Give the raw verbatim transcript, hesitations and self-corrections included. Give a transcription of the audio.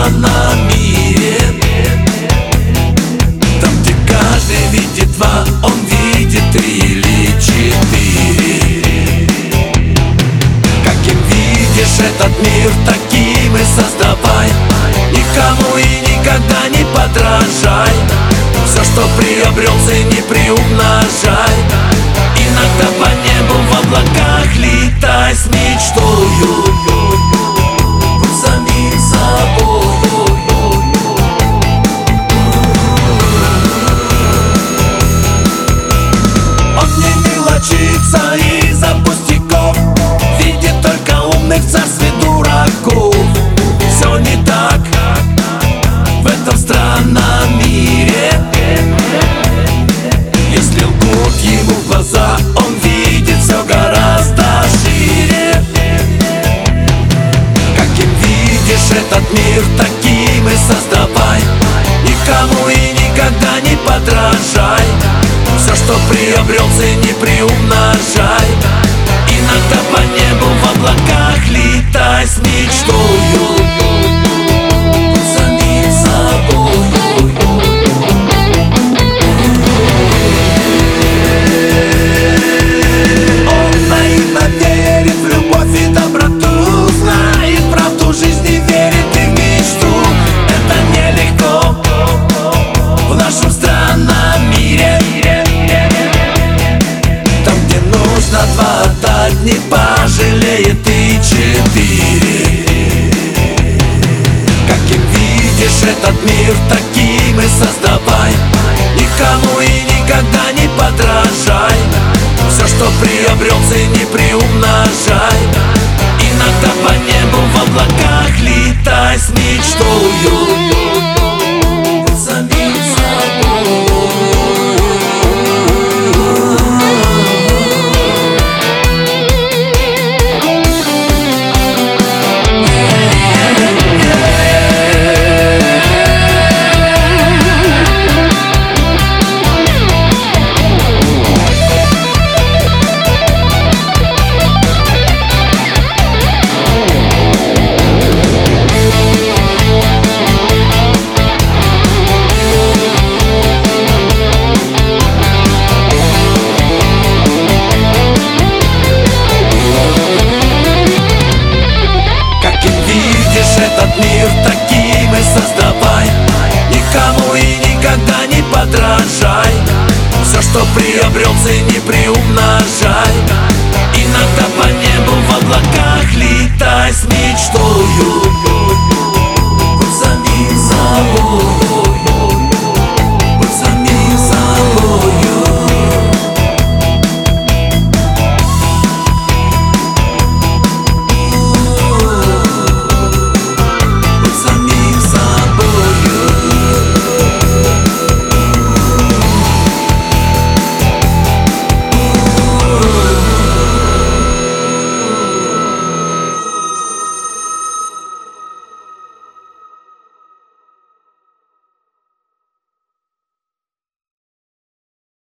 странном мире, там, где каждый видит два, он видит три или четыре. Каким видишь этот мир, таким и создавай. Никому и никогда не подражай. Все, что приобрел, цени, приумножай. Иногда по небу в облаках летай с мечтою, будь самим собой. Он не мелочится из-за пустяков, видит только умных в царстве дураков. Все не так в этом странном мире. Если лгут ему в глаза, он видит все гораздо шире. Каким видишь этот мир, таким и создавай. Никому и никогда не подражай. Все, что приобрел, цени, приумножай. Иногда по небу в облаках летай с мечтою, будь самим собой. Он наивно верит в любовь и доброту, знает правду жизни, верит и в мечту. Это нелегко в нашем странном мире. Там, где нужно два, отдать не пожалеет и четыре. Каким видишь этот мир, таким и создавай. Никому и никогда не подражай. Все, что приобрел, цени, приумножай. Иногда по небу в облаках летай с мечтою, будь самим собой. Этот мир, таким и создавай. Никому и никогда не подражай. Все, что приобрел, цени, приумножай. Иногда по небу в облаках летай с мечтою,